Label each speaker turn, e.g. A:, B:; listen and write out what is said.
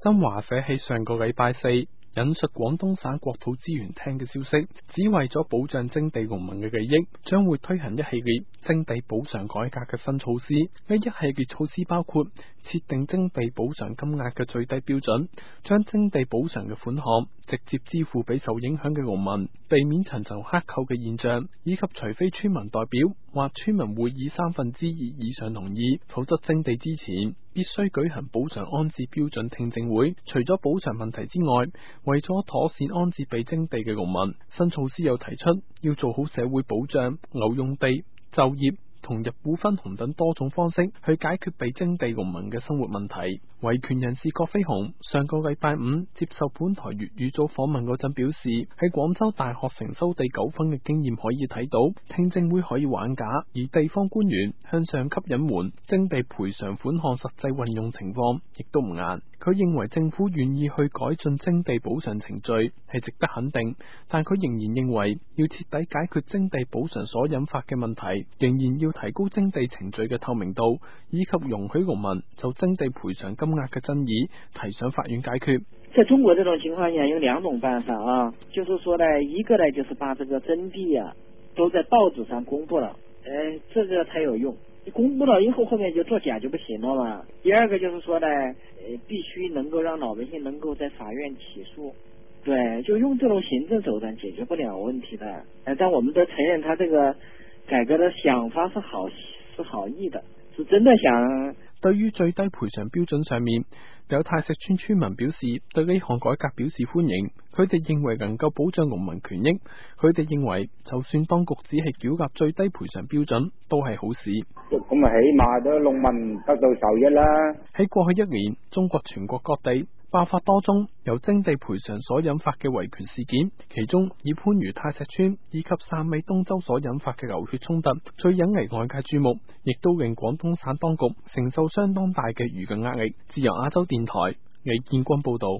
A: 新華社喺上個禮拜四引述廣東省國土資源廳嘅消息，只為咗保障徵地農民嘅利益，將會推行一系列徵地補償改革嘅新措施。呢一系列措施包括設定徵地補償金額嘅最低標準，將徵地補償嘅款項直接支付俾受影響嘅農民，避免層層克扣嘅現象，以及除非村民代表或村民會議2/3以上同意，否則徵地之前必須舉行補償安置標準聽證會。除咗補償問題之外，為咗妥善安置被徵地嘅農民，新措施又提出要做好社會保障、留用地、就業同入股分紅等多種方式去解決被徵地農民嘅生活問題。維權人士郭飛雄上個禮拜五接受本台粵語組訪問嗰陣表示，喺廣州大學城收地糾紛嘅經驗可以睇到，聽證會可以玩假，而地方官員向上級隱瞞徵地賠償款項實際運用情況，亦都唔硬。佢認為政府願意去改進徵地補償程序係值得肯定，但佢仍然認為要徹底解決徵地補償所引發嘅問題，仍然要提高徵地程序嘅透明度，以及容許農民就徵地賠償金額嘅爭議提上法院解決。
B: 在中國這種情況下有兩種辦法啊，就是說呢，一個呢就是把這個徵地啊都在報紙上公布了，這個才有用。你公布了以後，後面就作假就不行了嘛。第二個就是說呢，必須能夠讓老百姓能夠在法院起訴，對，就用這種行政手段解決不了問題的。但我們都承認他這個改革的想法是好意的，是真的想。
A: 對於最低賠償標準上面，有泰石村村民表示對呢項改革表示歡迎，佢哋認為能夠保障農民權益。佢哋認為就算當局只係繳納最低賠償標準都係好事。
C: 咁啊，起碼都農民得到受益啦。
A: 喺過去一年，中國全國各地爆發多宗由徵地賠償所引發嘅維權事件，其中以番禺泰石村以及汕尾東洲所引發嘅流血衝突最引嚟外界注目，亦都令廣東省當局承受相當大嘅輿論壓力。自由亞洲電台李建軍報道。